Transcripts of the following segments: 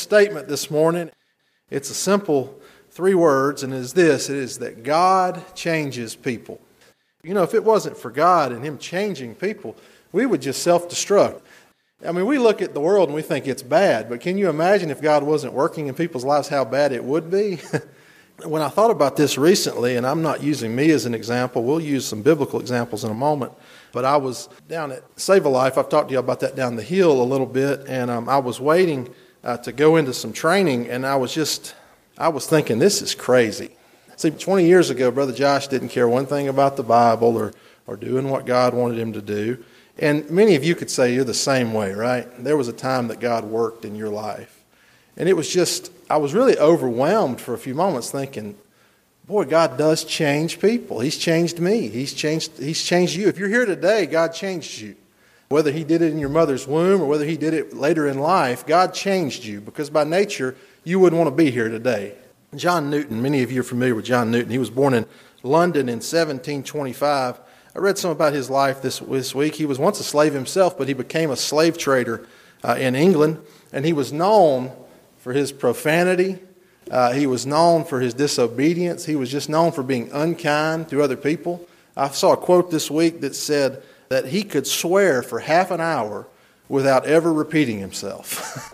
statement this morning. It's a simple 3 words, and it is this. It is that God changes people. You know, if it wasn't for God and Him changing people, we would just self-destruct. I mean, we look at the world and we think it's bad, but can you imagine if God wasn't working in people's lives, how bad it would be? When I thought about this recently, and I'm not using me as an example, we'll use some biblical examples in a moment, but I was down at Save a Life. I've talked to you about that down the hill a little bit, and I was waiting to go into some training, and I was thinking, this is crazy. See, 20 years ago, Brother Josh didn't care one thing about the Bible or doing what God wanted him to do. And many of you could say you're the same way, right? There was a time that God worked in your life. And it was just, I was really overwhelmed for a few moments thinking, boy, God does change people. He's changed me. He's changed you. If you're here today, God changed you. Whether He did it in your mother's womb or whether He did it later in life, God changed you because by nature, you wouldn't want to be here today. John Newton, many of you are familiar with John Newton. He was born in London in 1725. I read some about his life this week. He was once a slave himself, but he became a slave trader in England, and he was known for his profanity. He was known for his disobedience. He was just known for being unkind to other people. I saw a quote this week that said that he could swear for half an hour without ever repeating himself.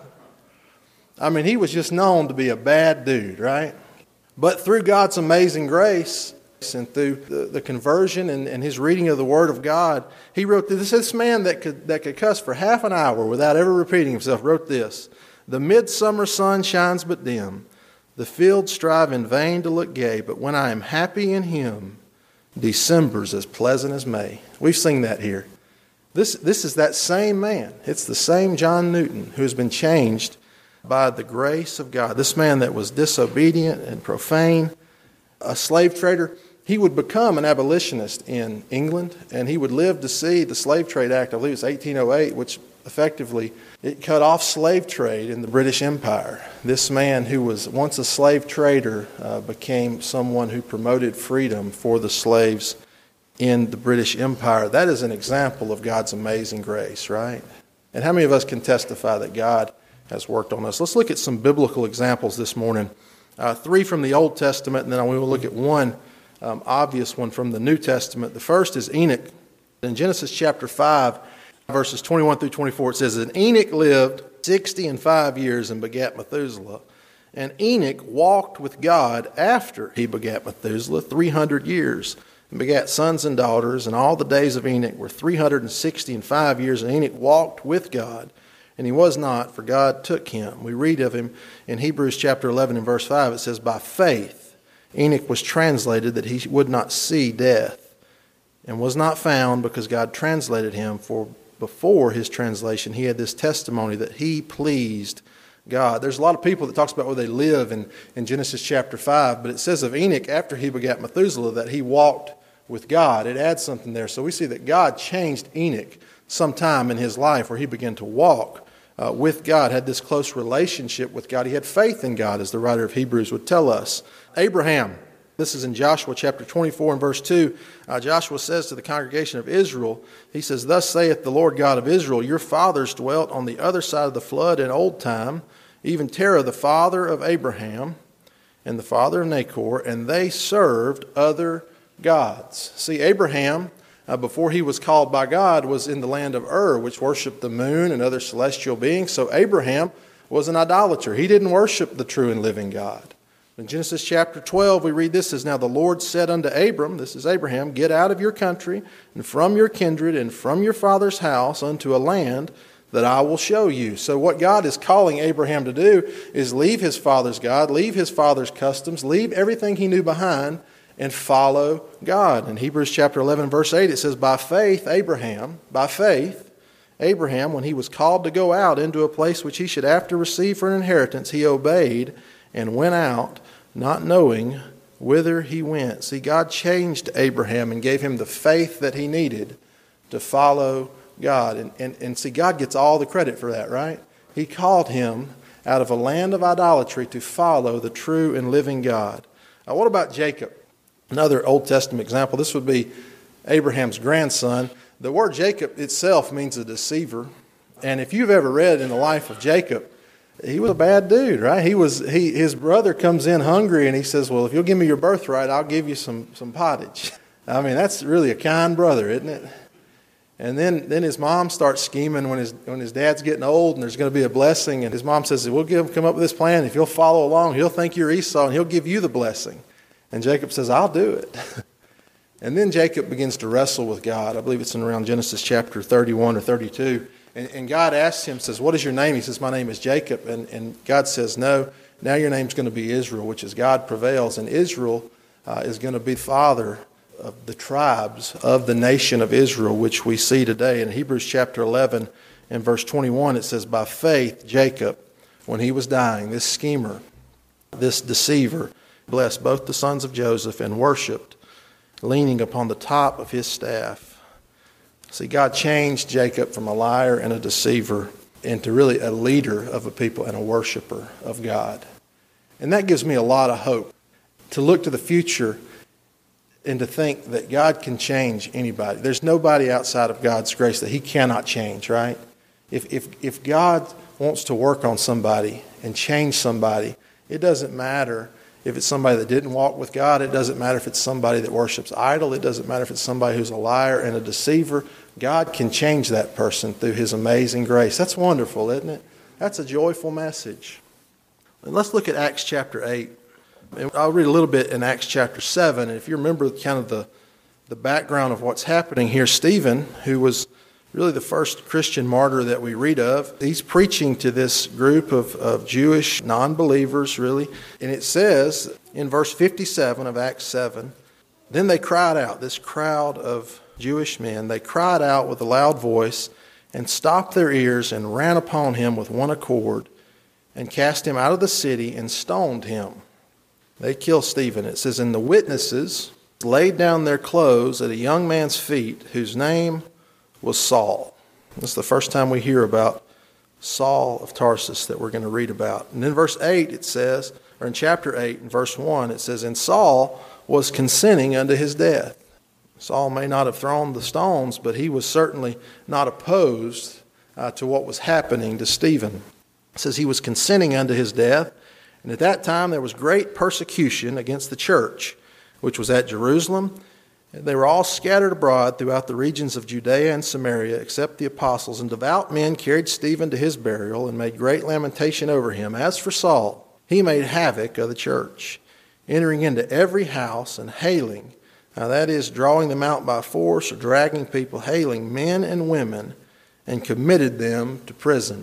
I mean, he was just known to be a bad dude, right? But through God's amazing grace and through the conversion and his reading of the Word of God, he wrote this man that could cuss for half an hour without ever repeating himself, wrote this: "The midsummer sun shines but dim. The fields strive in vain to look gay, but when I am happy in Him, December's as pleasant as May." We've seen that here. This is that same man. It's the same John Newton who has been changed by the grace of God. This man that was disobedient and profane, a slave trader, he would become an abolitionist in England, and he would live to see the Slave Trade Act, I believe it's 1808, which effectively it cut off slave trade in the British Empire. This man who was once a slave trader became someone who promoted freedom for the slaves in the British Empire. That is an example of God's amazing grace, right? And how many of us can testify that God has worked on us? Let's look at some biblical examples this morning. 3 from the Old Testament, and then we will look at one obvious one from the New Testament. The first is Enoch. In Genesis chapter 5, verses 21 through 24, it says, "And Enoch lived 65 years and begat Methuselah. And Enoch walked with God after he begat Methuselah 300 years, and begat sons and daughters. And all the days of Enoch were 365 years, and Enoch walked with God. And he was not, for God took him." We read of him in Hebrews chapter 11 and verse 5. It says, "By faith Enoch was translated that he would not see death, and was not found because God translated him. For before his translation he had this testimony that he pleased God." There's a lot of people that talks about where they live in Genesis chapter 5, but it says of Enoch after he begat Methuselah that he walked with God. It adds something there. So we see that God changed Enoch sometime in his life where he began to walk with God, had this close relationship with God. He had faith in God, as the writer of Hebrews would tell us. Abraham, this is in Joshua chapter 24 and verse 2. Joshua says to the congregation of Israel, he says, "Thus saith the Lord God of Israel, your fathers dwelt on the other side of the flood in old time, even Terah the father of Abraham and the father of Nachor, and they served other gods." See, Abraham, before he was called by God, was in the land of Ur, which worshipped the moon and other celestial beings. So Abraham was an idolater. He didn't worship the true and living God. In Genesis chapter 12, we read this as, "Now the Lord said unto Abram," this is Abraham, "Get out of your country and from your kindred and from your father's house unto a land that I will show you." So what God is calling Abraham to do is leave his father's God, leave his father's customs, leave everything he knew behind, and follow God. In Hebrews chapter 11, verse 8, it says, by faith, Abraham, when he was called to go out into a place which he should after receive for an inheritance, he obeyed and went out, not knowing whither he went." See, God changed Abraham and gave him the faith that he needed to follow God. And see, God gets all the credit for that, right? He called him out of a land of idolatry to follow the true and living God. What about Jacob? Another Old Testament example. This would be Abraham's grandson. The word Jacob itself means a deceiver. And if you've ever read in the life of Jacob, he was a bad dude, right? His brother comes in hungry and he says, well, if you'll give me your birthright, I'll give you some pottage. I mean, that's really a kind brother, isn't it? And then his mom starts scheming when his dad's getting old and there's going to be a blessing. And his mom says, we'll come up with this plan. If you'll follow along, he'll think you're Esau and he'll give you the blessing. And Jacob says, I'll do it. And then Jacob begins to wrestle with God. I believe it's in around Genesis chapter 31 or 32. And God asks him, says, what is your name? He says, my name is Jacob. And God says, no, now your name's going to be Israel, which is God prevails. And Israel is going to be father of the tribes of the nation of Israel, which we see today. In Hebrews chapter 11 and verse 21, it says, by faith, Jacob, when he was dying, this schemer, this deceiver, blessed both the sons of Joseph and worshipped, leaning upon the top of his staff. See, God changed Jacob from a liar and a deceiver into really a leader of a people and a worshiper of God. And that gives me a lot of hope to look to the future and to think that God can change anybody. There's nobody outside of God's grace that he cannot change, right? If God wants to work on somebody and change somebody, it doesn't matter if it's somebody that didn't walk with God. It doesn't matter if it's somebody that worships idol. It doesn't matter if it's somebody who's a liar and a deceiver. God can change that person through his amazing grace. That's wonderful, isn't it? That's a joyful message. And let's look at Acts chapter 8. And I'll read a little bit in Acts chapter 7. And if you remember kind of the background of what's happening here, Stephen, who was really the first Christian martyr that we read of, he's preaching to this group of Jewish non-believers, really. And it says in verse 57 of Acts 7, then they cried out, this crowd of Jewish men, they cried out with a loud voice and stopped their ears and ran upon him with one accord and cast him out of the city and stoned him. They killed Stephen. It says, and the witnesses laid down their clothes at a young man's feet whose name was Saul. This is the first time we hear about Saul of Tarsus that we're going to read about. And in verse 8 it says, or in chapter 8 in verse 1 it says, and Saul was consenting unto his death. Saul may not have thrown the stones, but he was certainly not opposed to what was happening to Stephen. It says he was consenting unto his death. And at that time there was great persecution against the church, which was at Jerusalem. They were all scattered abroad throughout the regions of Judea and Samaria, except the apostles. And devout men carried Stephen to his burial and made great lamentation over him. As for Saul, he made havoc of the church, entering into every house and hailing, now that is, drawing them out by force or dragging people, hailing men and women, and committed them to prison.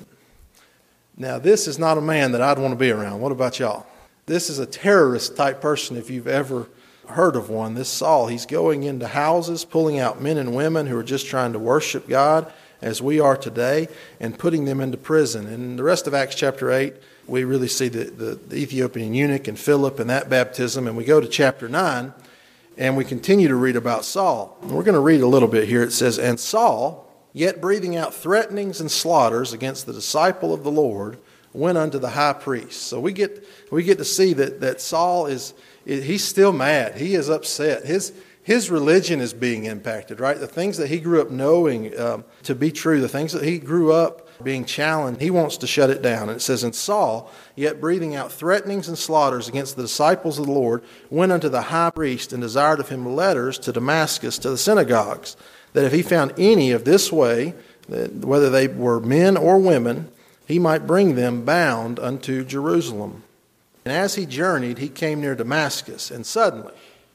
Now, this is not a man that I'd want to be around. What about y'all? This is a terrorist type person if you've ever heard of one. This Saul, he's going into houses, pulling out men and women who are just trying to worship God as we are today, and putting them into prison. And in the rest of Acts chapter 8, we really see the Ethiopian eunuch and Philip and that baptism. And we go to chapter 9, and we continue to read about Saul. And we're going to read a little bit here. It says, and Saul, yet breathing out threatenings and slaughters against the disciple of the Lord, went unto the high priest. So we get to see that Saul he's still mad. He is upset. His religion is being impacted, right? The things that he grew up knowing to be true, the things that he grew up being challenged, he wants to shut it down. And it says, and Saul, yet breathing out threatenings and slaughters against the disciples of the Lord, went unto the high priest and desired of him letters to Damascus, to the synagogues, that if he found any of this way, whether they were men or women, he might bring them bound unto Jerusalem. And as he journeyed, he came near Damascus, and suddenly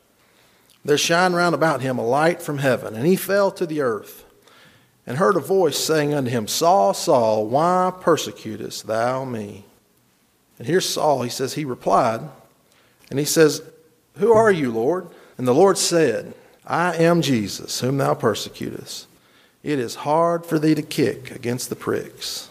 there shined round about him a light from heaven, and he fell to the earth, and heard a voice saying unto him, Saul, Saul, why persecutest thou me? And here's Saul, he says, he replied, and he says, who are you, Lord? And the Lord said, I am Jesus, whom thou persecutest. It is hard for thee to kick against the pricks.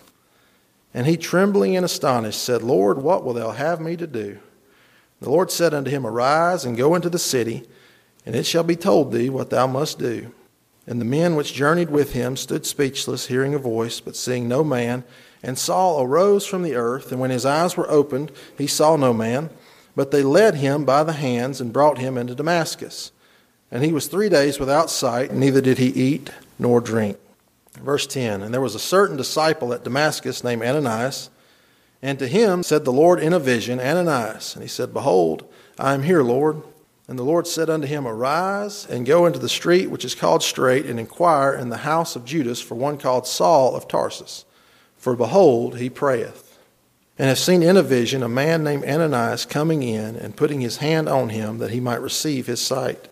And he, trembling and astonished, said, Lord, what wilt thou have me to do? The Lord said unto him, arise and go into the city, and it shall be told thee what thou must do. And the men which journeyed with him stood speechless, hearing a voice, but seeing no man. And Saul arose from the earth, and when his eyes were opened, he saw no man. But they led him by the hands and brought him into Damascus. And he was 3 days without sight, neither did he eat nor drink. Verse 10, and there was a certain disciple at Damascus named Ananias, And to him said the Lord in a vision, Ananias. And he said, Behold, I am here, Lord. And the Lord said unto him, Arise, and go into the street which is called Straight, and inquire in the house of Judas for one called Saul of Tarsus. For behold, he prayeth. And have seen in a vision a man named Ananias coming in, and putting his hand on him, that he might receive his sight.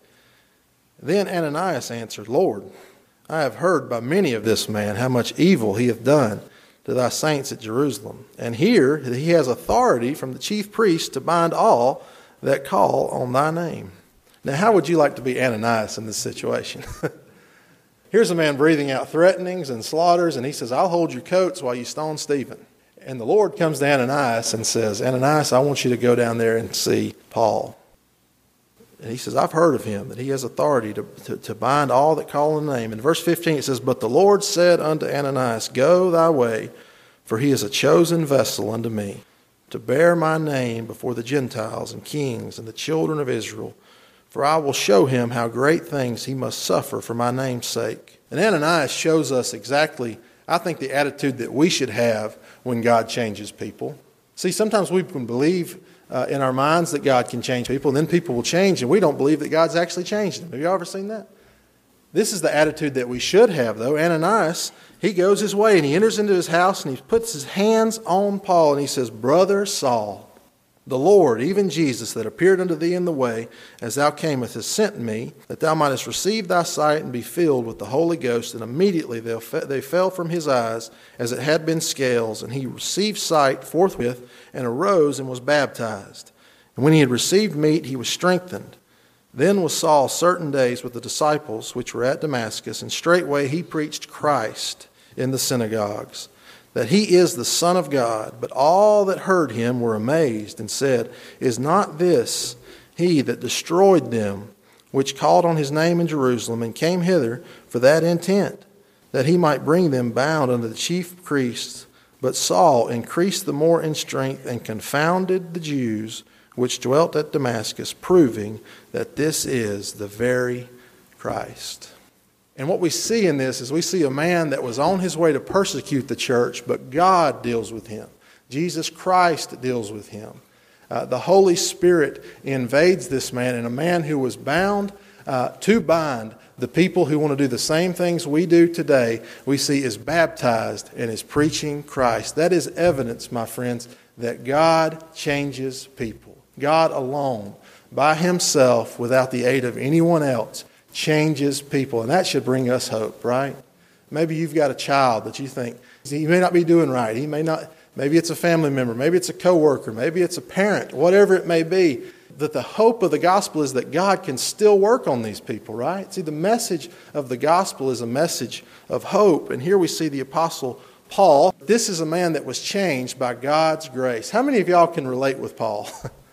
Then Ananias answered, Lord, I have heard by many of this man how much evil he hath done to thy saints at Jerusalem. And here that he has authority from the chief priests to bind all that call on thy name. Now, how would you like to be Ananias in this situation? Here's a man breathing out threatenings and slaughters, and he says, I'll hold your coats while you stone Stephen. And the Lord comes to Ananias and says, Ananias, I want you to go down there and see Paul. And he says, I've heard of him, that he has authority to bind all that call on the name. In verse 15 it says, But the Lord said unto Ananias, Go thy way, for he is a chosen vessel unto me, to bear my name before the Gentiles and kings and the children of Israel. For I will show him how great things he must suffer for my name's sake. And Ananias shows us exactly, I think, the attitude that we should have when God changes people. See, sometimes we can believe in our minds that God can change people, and then people will change, and we don't believe that God's actually changed them. Have you ever seen that? This is the attitude that we should have, though. Ananias, he goes his way, and he enters into his house, and he puts his hands on Paul, and he says, Brother Saul, the Lord, even Jesus, that appeared unto thee in the way, as thou camest, has sent me, that thou mightest receive thy sight and be filled with the Holy Ghost. And immediately they fell from his eyes, as it had been scales, and he received sight forthwith, and arose and was baptized. And when he had received meat, he was strengthened. Then was Saul certain days with the disciples which were at Damascus, and straightway he preached Christ in the synagogues, that he is the Son of God. But all that heard him were amazed, and said, Is not this he that destroyed them which called on his name in Jerusalem, and came hither for that intent, that he might bring them bound unto the chief priests? But Saul increased the more in strength, and confounded the Jews which dwelt at Damascus, proving that this is the very Christ. And what we see in this is we see a man that was on his way to persecute the church, but God deals with him. Jesus Christ deals with him. The Holy Spirit invades this man, and a man who was bound to bind the people who want to do the same things we do today, we see is baptized and is preaching Christ. That is evidence, my friends, that God changes people. God alone, by himself, without the aid of anyone else, changes people. And that should bring us hope, right? Maybe you've got a child that you think, he may not be doing right. He may not, maybe it's a family member, maybe it's a coworker, maybe it's a parent, whatever it may be. That the hope of the gospel is that God can still work on these people, right? See, the message of the gospel is a message of hope. And here we see the Apostle Paul. This is a man that was changed by God's grace. How many of y'all can relate with Paul?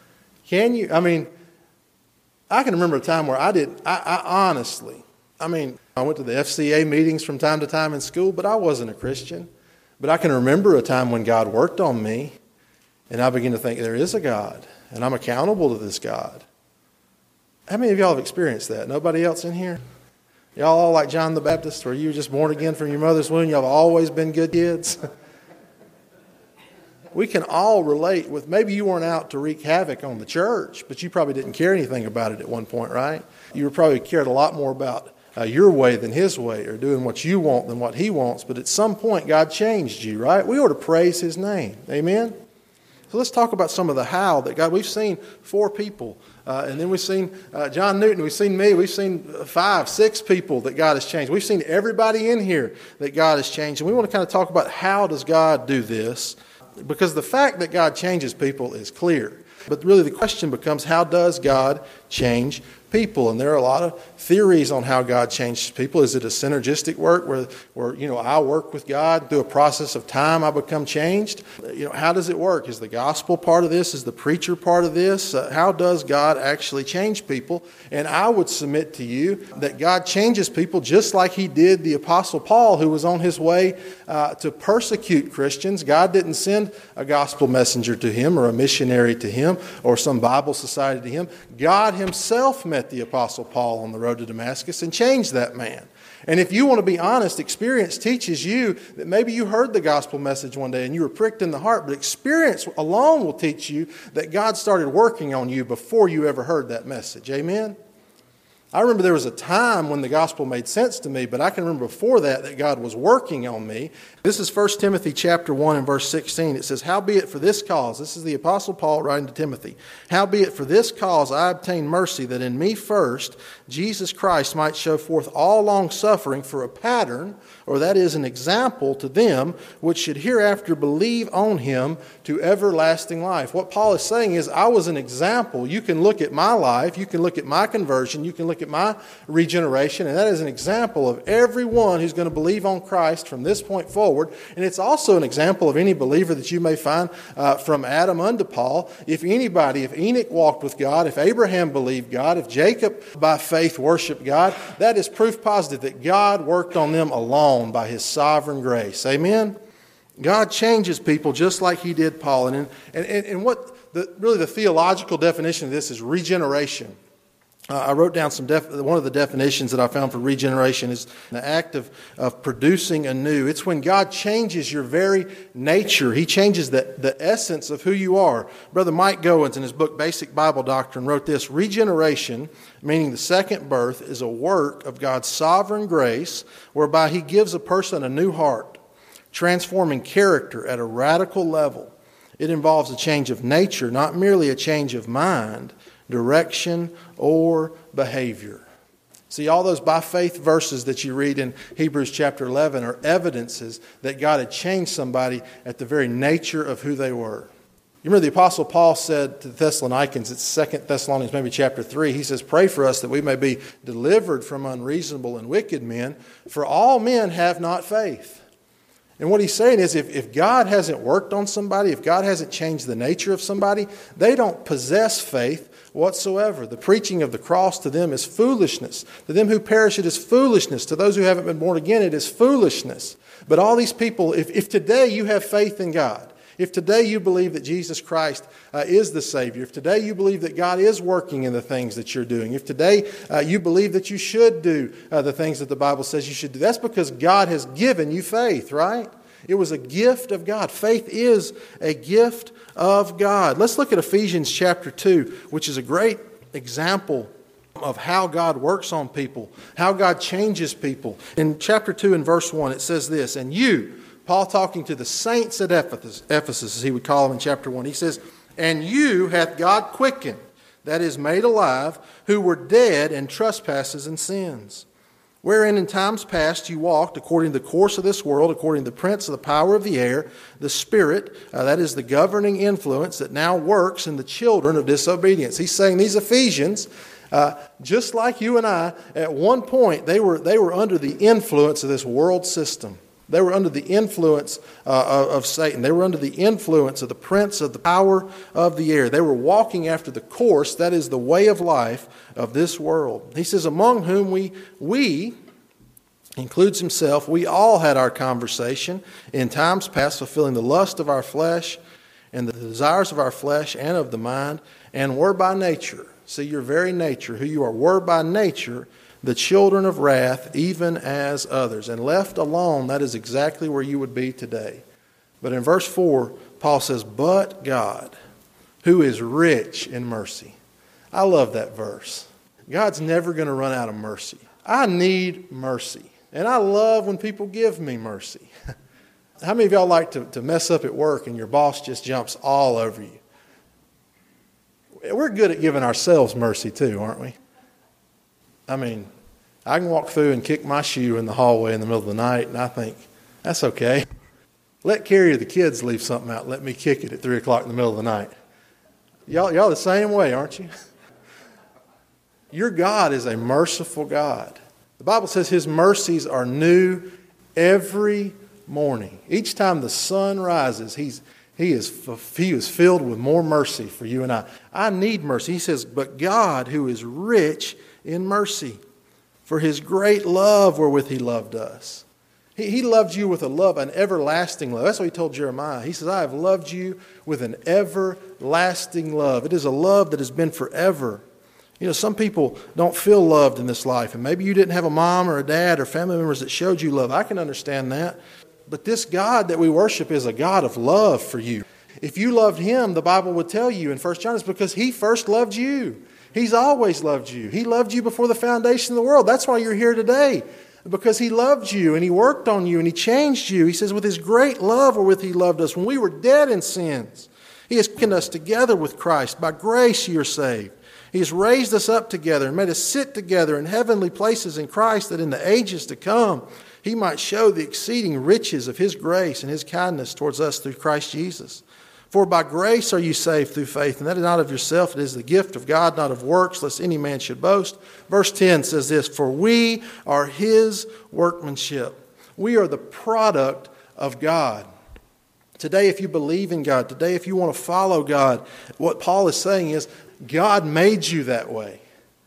Can you? I mean, I can remember a time where I honestly, I went to the FCA meetings from time to time in school, but I wasn't a Christian. But I can remember a time when God worked on me, and I began to think, there is a God, and I'm accountable to this God. How many of y'all have experienced that? Nobody else in here? Y'all all like John the Baptist, where you were just born again from your mother's womb? Y'all have always been good kids? We can all relate with, maybe you weren't out to wreak havoc on the church, but you probably didn't care anything about it at one point, right? You were probably cared a lot more about your way than his way, or doing what you want than what he wants. But at some point, God changed you, right? We ought to praise his name. Amen? So let's talk about some of the how that God, we've seen 4 people, and then we've seen John Newton, we've seen me, we've seen 5, 6 people that God has changed. We've seen everybody in here that God has changed. And we want to kind of talk about how does God do this? Because the fact that God changes people is clear. But really the question becomes, how does God change people? And there are a lot of theories on how God changes people. Is it a synergistic work where I work with God through a process of time, I become changed? How does it work? Is the gospel part of this? Is the preacher part of this? How does God actually change people? And I would submit to you that God changes people just like he did the Apostle Paul, who was on his way to persecute Christians. God didn't send a gospel messenger to him or a missionary to him or some Bible society to him. God himself met the Apostle Paul on the road to Damascus and changed that man. And if you want to be honest, experience teaches you that maybe you heard the gospel message one day and you were pricked in the heart, but experience alone will teach you that God started working on you before you ever heard that message. Amen? I remember there was a time when the gospel made sense to me, but I can remember before that God was working on me. This is 1 Timothy chapter 1 and verse 16. It says, "Howbeit for this cause," this is the Apostle Paul writing to Timothy, "Howbeit for this cause I obtained mercy, that in me first Jesus Christ might show forth all long suffering for a pattern," or that is an example to them which should hereafter believe on him to everlasting life. What Paul is saying is, I was an example. You can look at my life, you can look at my conversion, you can look at my regeneration, and that is an example of everyone who's going to believe on Christ from this point forward. And it's also an example of any believer that you may find from Adam unto Paul. If Enoch walked with God, if Abraham believed God, if Jacob by faith worshiped God, that is proof positive that God worked on them alone by his sovereign grace. Amen? God changes people just like he did Paul. And what really the theological definition of this is regeneration. I wrote down one of the definitions that I found for regeneration is the act of producing anew. It's when God changes your very nature. He changes the essence of who you are. Brother Mike Goins, in his book Basic Bible Doctrine, wrote this: regeneration, meaning the second birth, is a work of God's sovereign grace whereby he gives a person a new heart, transforming character at a radical level. It involves a change of nature, not merely a change of mind, direction, or behavior. See, all those by faith verses that you read in Hebrews chapter 11 are evidences that God had changed somebody at the very nature of who they were. You remember the Apostle Paul said to the Thessalonians, it's 2 Thessalonians, maybe chapter 3, he says, "Pray for us that we may be delivered from unreasonable and wicked men, for all men have not faith." And what he's saying is if God hasn't worked on somebody, if God hasn't changed the nature of somebody, they don't possess faith whatsoever. The preaching of the cross to them is foolishness. To them who perish, it is foolishness. To those who haven't been born again, it is foolishness. But all these people, if today you have faith in God, if today you believe that Jesus Christ is the Savior, if today you believe that God is working in the things that you're doing, if today you believe that you should do the things that the Bible says you should do, that's because God has given you faith, right? It was a gift of God. Faith is a gift of God. Let's look at Ephesians chapter 2, which is a great example of how God works on people, how God changes people. In chapter 2 and verse 1, it says this, "And you," Paul talking to the saints at Ephesus, as he would call them in chapter 1, he says, "And you hath God quickened," that is, made alive, "who were dead in trespasses and sins, wherein in times past you walked according to the course of this world, according to the prince of the power of the air, the spirit," that is the governing influence that now works in the children of disobedience. He's saying these Ephesians, just like you and I, at one point they were under the influence of this world system. They were under the influence of Satan. They were under the influence of the prince of the power of the air. They were walking after the course, that is the way of life of this world. He says, "Among whom we includes himself, we all had our conversation in times past, fulfilling the lust of our flesh and the desires of our flesh and of the mind, and were by nature," see your very nature, who you are, "were by nature the children of wrath, even as others." And left alone, that is exactly where you would be today. But in verse 4, Paul says, "But God, who is rich in mercy." I love that verse. God's never going to run out of mercy. I need mercy. And I love when people give me mercy. How many of y'all like to mess up at work and your boss just jumps all over you? We're good at giving ourselves mercy too, aren't we? I mean, I can walk through and kick my shoe in the hallway in the middle of the night, and I think, that's okay. Let Carrie or the kids leave something out. Let me kick it at 3 o'clock in the middle of the night. Y'all the same way, aren't you? Your God is a merciful God. The Bible says his mercies are new every morning. Each time the sun rises, he is filled with more mercy for you and I. I need mercy. He says, "But God, who is rich in mercy, for his great love wherewith he loved us." He loved you with an everlasting love. That's what he told Jeremiah. He says, "I have loved you with an everlasting love." It is a love that has been forever. You know, some people don't feel loved in this life, and maybe you didn't have a mom or a dad or family members that showed you love. I can understand that. But this God that we worship is a God of love for you. If you loved Him, the Bible would tell you in 1 John, it's because He first loved you. He's always loved you. He loved you before the foundation of the world. That's why you're here today, because He loved you and He worked on you and He changed you. He says, with His great love wherewith He loved us when we were dead in sins, He has quickened us together with Christ. By grace you are saved. He has raised us up together and made us sit together in heavenly places in Christ, that in the ages to come He might show the exceeding riches of His grace and His kindness towards us through Christ Jesus. For by grace are you saved through faith, and that is not of yourself, it is the gift of God, not of works, lest any man should boast. Verse 10 says this, for we are His workmanship. We are the product of God. Today, if you believe in God, today, if you want to follow God, what Paul is saying is, God made you that way.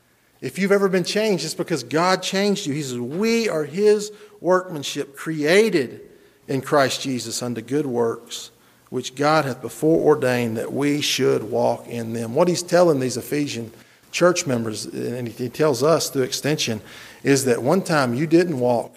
If you've ever been changed, it's because God changed you. He says, we are His workmanship, created in Christ Jesus unto good works, which God hath before ordained that we should walk in them. What he's telling these Ephesian church members, and he tells us through extension, is that one time you didn't walk.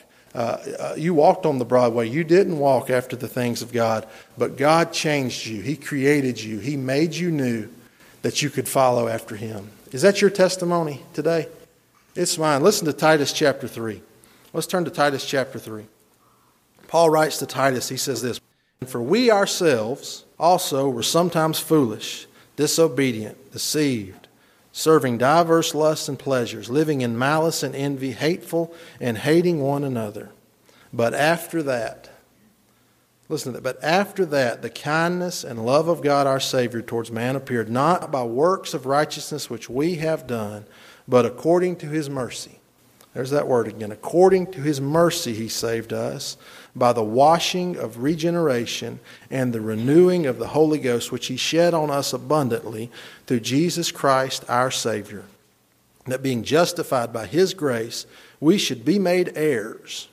You walked on the broad way. You didn't walk after the things of God, but God changed you. He created you. He made you new, that you could follow after Him. Is that your testimony today? It's mine. Listen to Titus chapter 3. Let's turn to Titus chapter 3. Paul writes to Titus, he says this, for we ourselves also were sometimes foolish, disobedient, deceived, serving diverse lusts and pleasures, living in malice and envy, hateful and hating one another. But after that, listen to that. But after that, the kindness and love of God our Savior towards man appeared, not by works of righteousness which we have done, but according to His mercy. There's that word again. According to His mercy He saved us, by the washing of regeneration and the renewing of the Holy Ghost, which He shed on us abundantly through Jesus Christ our Savior, that being justified by His grace, we should be made heirs.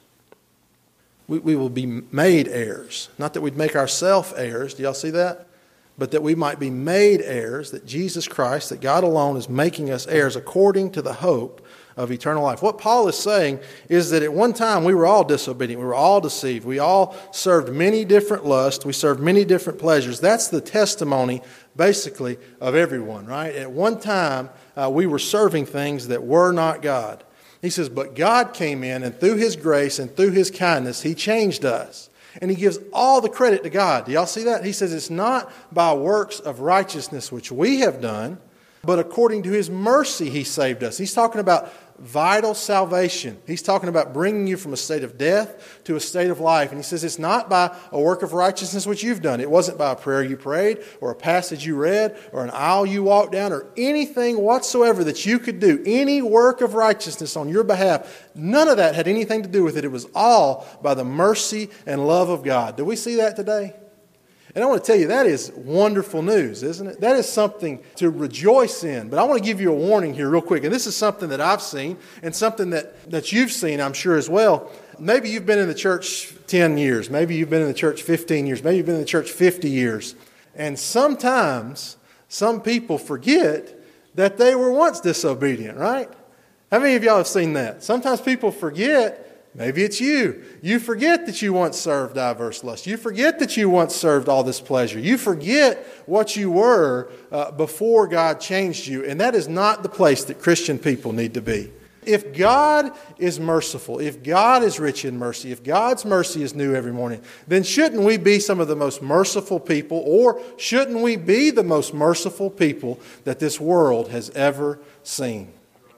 We will be made heirs. Not that we'd make ourselves heirs. Do y'all see that? But that we might be made heirs, that Jesus Christ, that God alone is making us heirs according to the hope of eternal life. What Paul is saying is that at one time we were all disobedient. We were all deceived. We all served many different lusts. We served many different pleasures. That's the testimony, basically, of everyone, right? At one time we were serving things that were not God. He says, but God came in, and through His grace and through His kindness, He changed us. And He gives all the credit to God. Do y'all see that? He says it's not by works of righteousness which we have done, but according to His mercy He saved us. He's talking about vital salvation. He's talking about bringing you from a state of death to a state of life. And He says it's not by a work of righteousness which you've done. It wasn't by a prayer you prayed or a passage you read or an aisle you walked down or anything whatsoever that you could do. Any work of righteousness on your behalf. None of that had anything to do with it. It was all by the mercy and love of God. Do we see that today? And I want to tell you, that is wonderful news, isn't it? That is something to rejoice in. But I want to give you a warning here real quick. And this is something that I've seen and something that you've seen, I'm sure, as well. Maybe you've been in the church 10 years. Maybe you've been in the church 15 years. Maybe you've been in the church 50 years. And sometimes some people forget that they were once disobedient, right? How many of y'all have seen that? Sometimes people forget. Maybe it's you. You forget that you once served diverse lusts. You forget that you once served all this pleasure. You forget what you were before God changed you. And that is not the place that Christian people need to be. If God is merciful, if God is rich in mercy, if God's mercy is new every morning, then shouldn't we be some of the most merciful people, or shouldn't we be the most merciful people that this world has ever seen?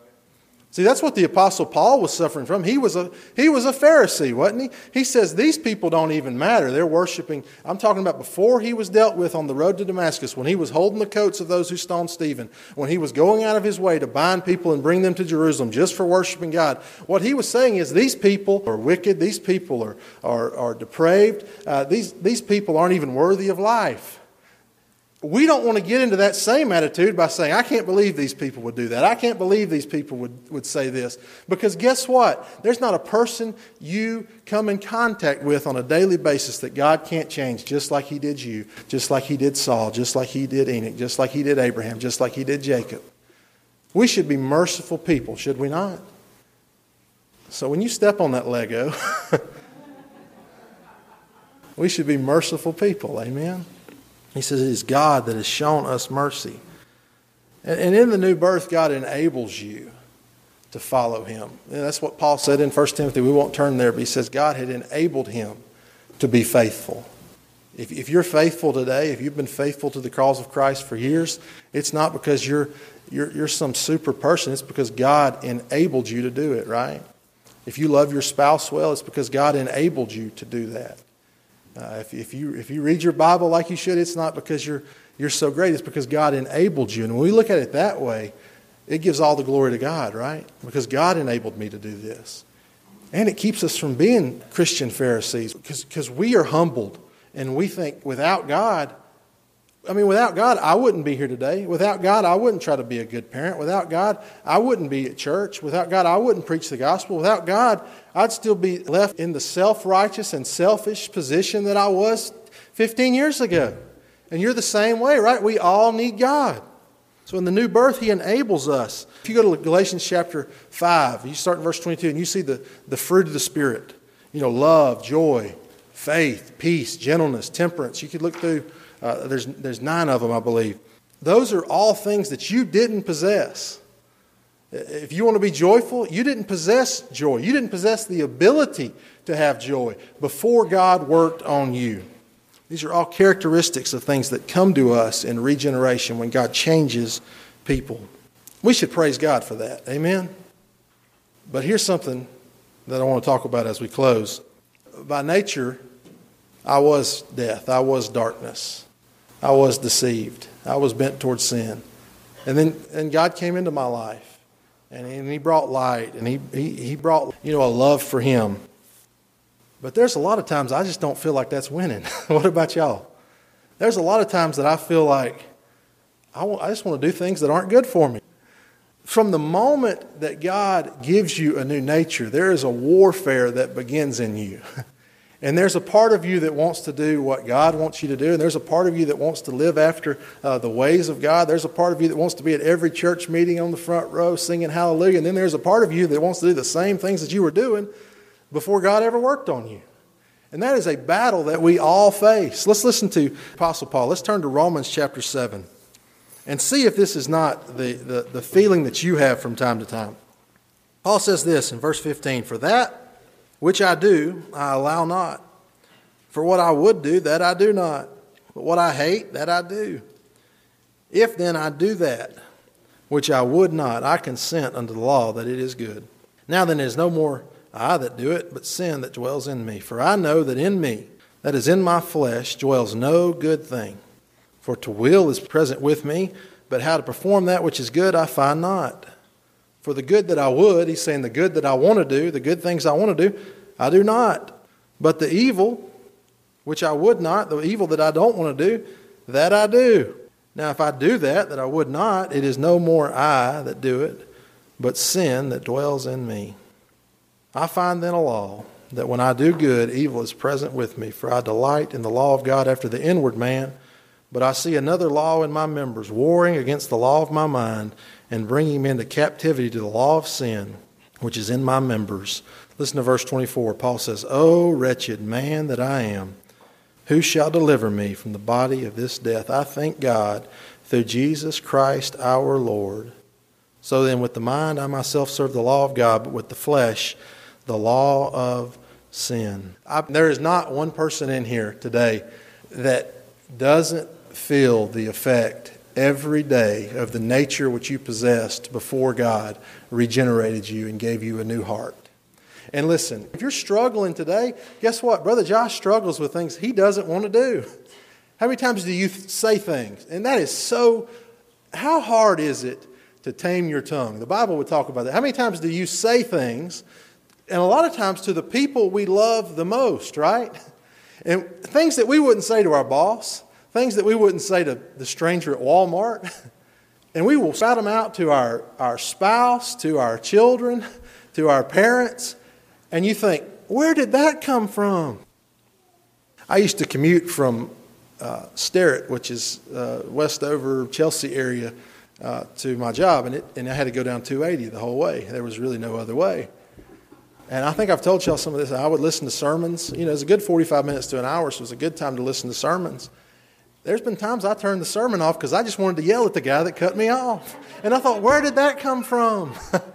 See, that's what the Apostle Paul was suffering from. He was a Pharisee, wasn't he? He says these people don't even matter. They're worshiping. I'm talking about before he was dealt with on the road to Damascus, when he was holding the coats of those who stoned Stephen, when he was going out of his way to bind people and bring them to Jerusalem just for worshiping God. What he was saying is these people are wicked. These people are depraved. These people aren't even worthy of life. We don't want to get into that same attitude by saying, I can't believe these people would do that. I can't believe these people would say this. Because guess what? There's not a person you come in contact with on a daily basis that God can't change, just like He did you, just like He did Saul, just like He did Enoch, just like He did Abraham, just like He did Jacob. We should be merciful people, should we not? So when you step on that Lego, we should be merciful people, amen? He says it is God that has shown us mercy. And in the new birth, God enables you to follow Him. And that's what Paul said in 1 Timothy. We won't turn there, but he says God had enabled him to be faithful. If you're faithful today, if you've been faithful to the cause of Christ for years, it's not because you're some super person. It's because God enabled you to do it, right? If you love your spouse well, it's because God enabled you to do that. If you read your Bible like you should, it's not because you're so great. It's because God enabled you. And when we look at it that way, it gives all the glory to God, right? Because God enabled me to do this. And it keeps us from being Christian Pharisees because we are humbled and we think without God, I wouldn't be here today. Without God, I wouldn't try to be a good parent. Without God, I wouldn't be at church. Without God, I wouldn't preach the gospel. Without God, I'd still be left in the self-righteous and selfish position that I was 15 years ago. And you're the same way, right? We all need God. So in the new birth, He enables us. If you go to Galatians chapter 5, you start in verse 22, and you see the fruit of the Spirit. Love, joy, faith, peace, gentleness, temperance. You could look through, there's 9 of them, I believe. Those are all things that you didn't possess. If you want to be joyful, you didn't possess joy. You didn't possess the ability to have joy before God worked on you. These are all characteristics of things that come to us in regeneration when God changes people. We should praise God for that. Amen? But here's something that I want to talk about as we close. By nature, I was death. I was darkness. I was deceived. I was bent towards sin. And God came into my life. And He brought light. And He brought, a love for Him. But there's a lot of times I just don't feel like that's winning. What about y'all? There's a lot of times that I feel like I just want to do things that aren't good for me. From the moment that God gives you a new nature, there is a warfare that begins in you. And there's a part of you that wants to do what God wants you to do. And there's a part of you that wants to live after the ways of God. There's a part of you that wants to be at every church meeting on the front row singing hallelujah. And then there's a part of you that wants to do the same things that you were doing before God ever worked on you. And that is a battle that we all face. Let's listen to Apostle Paul. Let's turn to Romans chapter 7 and see if this is not the feeling that you have from time to time. Paul says this in verse 15, "For that which I do, I allow not. For what I would do, that I do not. But what I hate, that I do. If then I do that which I would not, I consent unto the law that it is good. Now then, it is no more I that do it, but sin that dwells in me. For I know that in me, that is in my flesh, dwells no good thing. For to will is present with me, but how to perform that which is good I find not. For the good that I would," he's saying the good that I want to do, the good things I want to do, I do not. But the evil, which I would not, the evil that I don't want to do, that I do. Now if I do that I would not, it is no more I that do it, but sin that dwells in me. I find then a law, that when I do good, evil is present with me. For I delight in the law of God after the inward man, but I see another law in my members, warring against the law of my mind, and bringing me into captivity to the law of sin, which is in my members." Listen to verse 24. Paul says, "O wretched man that I am, who shall deliver me from the body of this death? I thank God through Jesus Christ our Lord. So then with the mind I myself serve the law of God, but with the flesh the law of sin." There is not one person in here today that doesn't feel the effect every day of the nature which you possessed before God regenerated you and gave you a new heart. And listen, if you're struggling today, guess what? Brother Josh struggles with things he doesn't want to do. How many times do you say things? And that is so, how hard is it to tame your tongue? The Bible would talk about that. How many times do you say things, and a lot of times to the people we love the most, right? And things that we wouldn't say to our boss, things that we wouldn't say to the stranger at Walmart, and we will shout them out to our spouse, to our children, to our parents, and you think, where did that come from? I used to commute from Sterrett, which is Westover, Chelsea area, to my job, and I had to go down 280 the whole way. There was really no other way. And I think I've told y'all some of this. I would listen to sermons. You know, it's a good 45 minutes to an hour, so it was a good time to listen to sermons. There's been times I turned the sermon off because I just wanted to yell at the guy that cut me off. And I thought, where did that come from?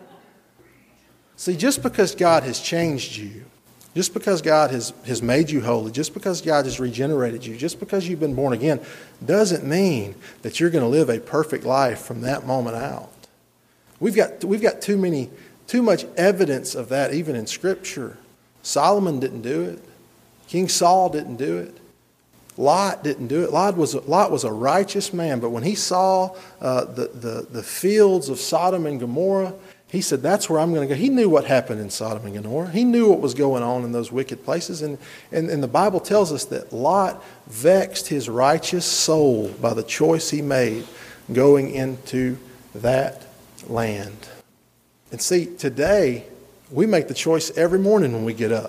See, just because God has changed you, just because God has made you holy, just because God has regenerated you, just because you've been born again, doesn't mean that you're going to live a perfect life from that moment out. We've got too much evidence of that even in Scripture. Solomon didn't do it. King Saul didn't do it. Lot didn't do it. Lot was a righteous man, but when he saw the fields of Sodom and Gomorrah, he said, that's where I'm going to go. He knew what happened in Sodom and Gomorrah. He knew what was going on in those wicked places. And the Bible tells us that Lot vexed his righteous soul by the choice he made going into that land. And see, today, we make the choice every morning when we get up.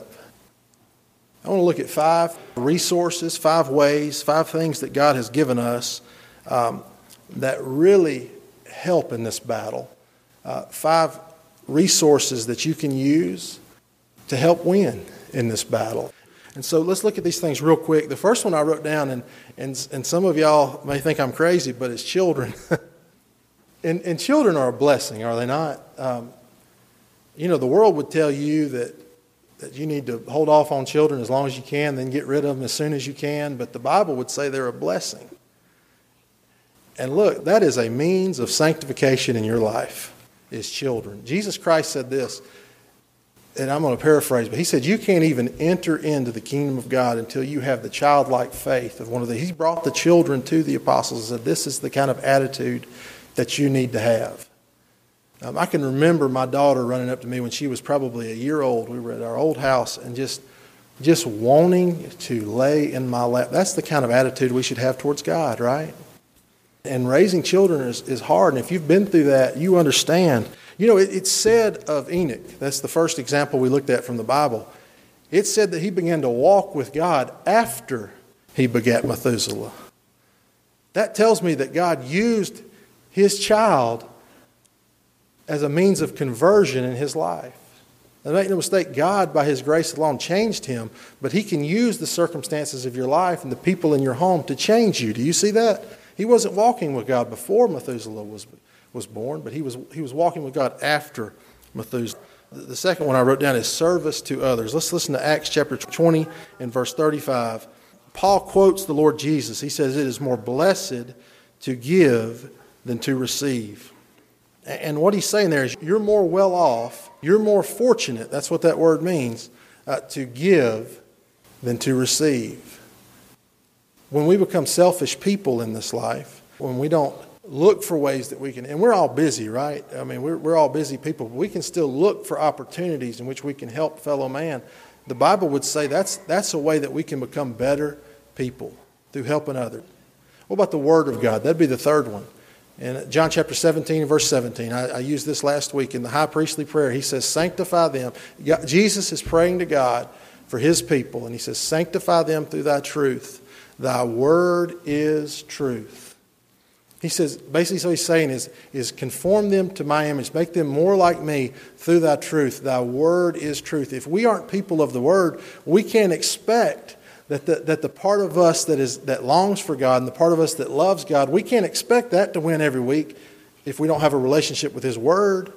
I want to look at 5 resources, 5 ways, 5 things that God has given us that really help in this battle. 5 resources that you can use to help win in this battle. And so let's look at these things real quick. The first one I wrote down, and some of y'all may think I'm crazy, but it's children. And children are a blessing, are they not? The world would tell you that you need to hold off on children as long as you can, then get rid of them as soon as you can. But the Bible would say they're a blessing. And look, that is a means of sanctification in your life, is children. Jesus Christ said this, and I'm going to paraphrase, but he said, you can't even enter into the kingdom of God until you have the childlike faith of one of these. He brought the children to the apostles and said, this is the kind of attitude that you need to have. I can remember my daughter running up to me when she was probably a year old. We were at our old house and just wanting to lay in my lap. That's the kind of attitude we should have towards God, right? And raising children is hard. And if you've been through that, you understand. It's said of Enoch, that's the first example we looked at from the Bible. It said that he began to walk with God after he begat Methuselah. That tells me that God used his child as a means of conversion in his life. Now, make no mistake, God, by his grace alone, changed him, but he can use the circumstances of your life and the people in your home to change you. Do you see that? He wasn't walking with God before Methuselah was born, but he was walking with God after Methuselah. The second one I wrote down is service to others. Let's listen to Acts chapter 20 and verse 35. Paul quotes the Lord Jesus. He says, it is more blessed to give than to receive. And what he's saying there is you're more well off, you're more fortunate, that's what that word means, to give than to receive. When we become selfish people in this life, when we don't look for ways that we can, and we're all busy, right? I mean, we're all busy people, but we can still look for opportunities in which we can help fellow man. The Bible would say that's a way that we can become better people, through helping others. What about the Word of God? That'd be the third one. In John chapter 17, verse 17, I used this last week in the high priestly prayer. He says, sanctify them. Jesus is praying to God for his people, and he says, sanctify them through thy truth. Thy word is truth. He says, basically what he's saying is conform them to my image. Make them more like me through thy truth. Thy word is truth. If we aren't people of the word, we can't expect that the part of us that longs for God and the part of us that loves God, we can't expect that to win every week if we don't have a relationship with his word.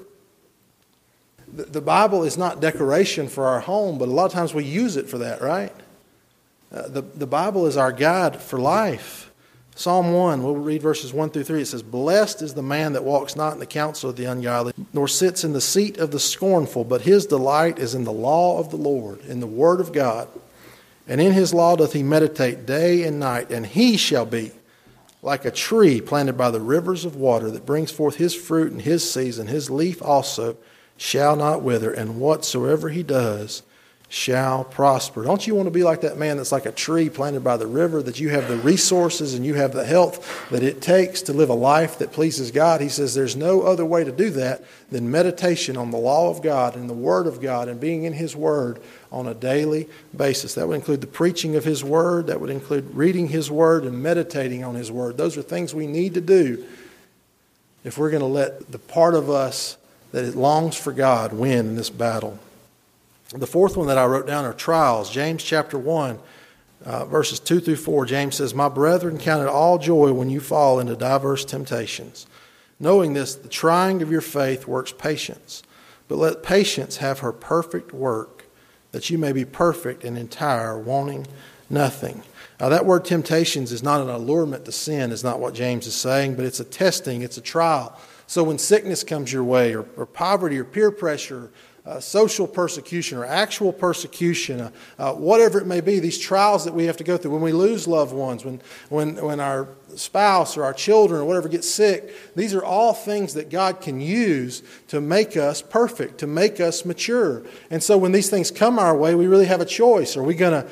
The Bible is not decoration for our home, but a lot of times we use it for that, right? The Bible is our guide for life. Psalm 1, we'll read verses 1 through 3. It says, blessed is the man that walks not in the counsel of the ungodly, nor sits in the seat of the scornful, but his delight is in the law of the Lord, in the word of God. And in his law doth he meditate day and night, and he shall be like a tree planted by the rivers of water that brings forth his fruit in his season. His leaf also shall not wither, and whatsoever he does shall prosper. Don't you want to be like that man that's like a tree planted by the river, that you have the resources and you have the health that it takes to live a life that pleases God? He says there's no other way to do that than meditation on the law of God and the word of God and being in his word on a daily basis. That would include the preaching of his word. That would include reading his word and meditating on his word. Those are things we need to do if we're going to let the part of us that it longs for God win in this battle. The fourth one that I wrote down are trials. James chapter 1, verses 2 through 4, James says, "My brethren, count it all joy when you fall into diverse temptations. Knowing this, the trying of your faith works patience. But let patience have her perfect work, that you may be perfect and entire, wanting nothing." Now that word temptations is not an allurement to sin, is not what James is saying, but it's a testing, it's a trial. So when sickness comes your way, or poverty, or peer pressure, social persecution, or actual persecution, whatever it may be, these trials that we have to go through, when we lose loved ones, when our spouse or our children or whatever gets sick, these are all things that God can use to make us perfect, to make us mature. And so when these things come our way, we really have a choice. Are we going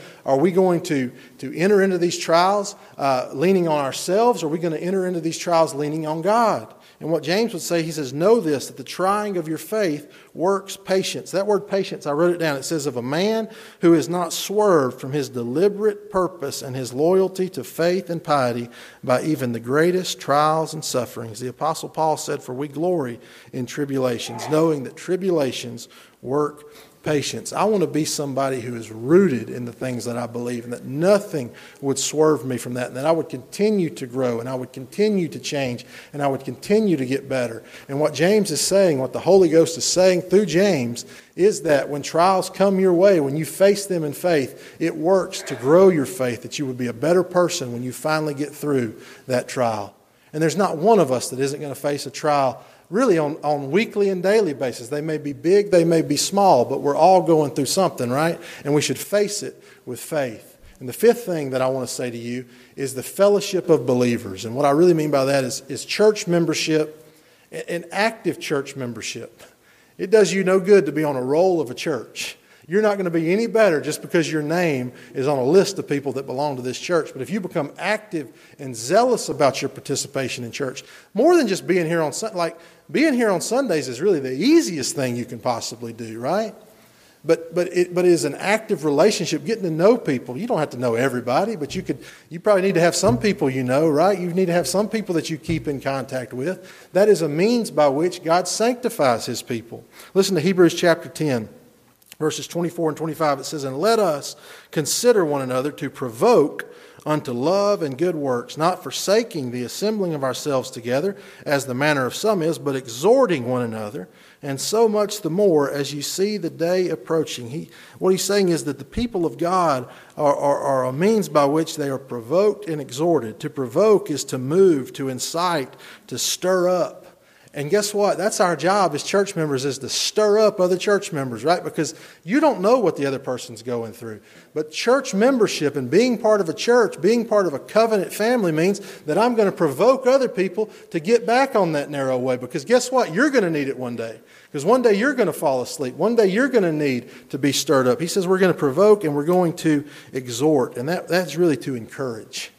to enter into these trials leaning on ourselves, or are we going to enter into these trials leaning on God? And what James would say, he says, know this, that the trying of your faith works patience. That word patience, I wrote it down. It says, of a man who is not swerved from his deliberate purpose and his loyalty to faith and piety by even the greatest trials and sufferings. The Apostle Paul said, for we glory in tribulations, knowing that tribulations work patience. I want to be somebody who is rooted in the things that I believe, and that nothing would swerve me from that, and that I would continue to grow, and I would continue to change, and I would continue to get better. And what James is saying, what the Holy Ghost is saying through James, is that when trials come your way, when you face them in faith, it works to grow your faith, that you would be a better person when you finally get through that trial. And there's not one of us that isn't going to face a trial really on weekly and daily basis. They may be big, they may be small, but we're all going through something, right? And we should face it with faith. And the fifth thing that I want to say to you is the fellowship of believers. And what I really mean by that is church membership, and active church membership. It does you no good to be on a roll of a church. You're not going to be any better just because your name is on a list of people that belong to this church. But if you become active and zealous about your participation in church, more than just being here on Sunday, like being here on Sundays is really the easiest thing you can possibly do, right? But it is an active relationship, getting to know people. You don't have to know everybody, but you probably need to have some people you know, right? You need to have some people that you keep in contact with. That is a means by which God sanctifies His people. Listen to Hebrews chapter 10. Verses 24 and 25, it says, and let us consider one another to provoke unto love and good works, not forsaking the assembling of ourselves together, as the manner of some is, but exhorting one another, and so much the more as you see the day approaching. What he's saying is that the people of God are a means by which they are provoked and exhorted. To provoke is to move, to incite, to stir up. And guess what? That's our job as church members, is to stir up other church members, right? Because you don't know what the other person's going through. But church membership and being part of a church, being part of a covenant family, means that I'm going to provoke other people to get back on that narrow way. Because guess what? You're going to need it one day. Because one day you're going to fall asleep. One day you're going to need to be stirred up. He says we're going to provoke and we're going to exhort. And that's really to encourage.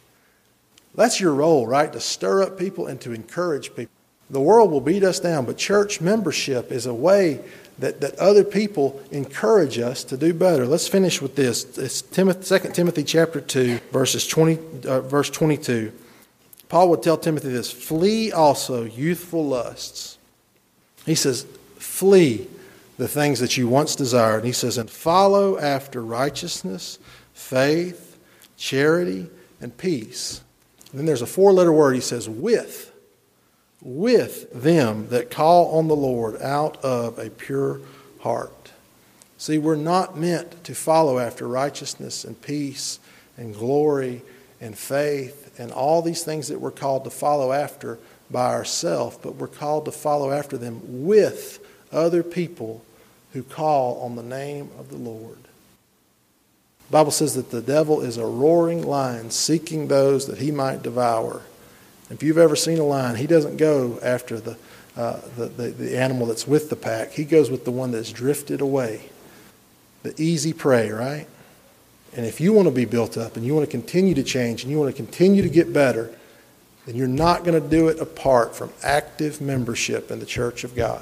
That's your role, right? To stir up people and to encourage people. The world will beat us down, but church membership is a way that other people encourage us to do better. Let's finish with this. It's 2 Timothy chapter 2, verse 22. Paul would tell Timothy this, flee also youthful lusts. He says, flee the things that you once desired. And he says, and follow after righteousness, faith, charity, and peace. And then there's a 4-letter word. He says, with them that call on the Lord out of a pure heart. See, we're not meant to follow after righteousness and peace and glory and faith and all these things that we're called to follow after by ourselves, but we're called to follow after them with other people who call on the name of the Lord. The Bible says that the devil is a roaring lion seeking those that he might devour. If you've ever seen a lion, he doesn't go after the animal that's with the pack. He goes with the one that's drifted away. The easy prey, right? And if you want to be built up and you want to continue to change and you want to continue to get better, then you're not going to do it apart from active membership in the church of God.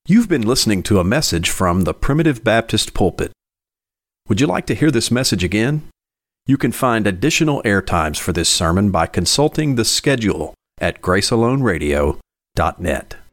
You've been listening to a message from the Primitive Baptist Pulpit. Would you like to hear this message again? You can find additional air times for this sermon by consulting the schedule at gracealoneradio.net.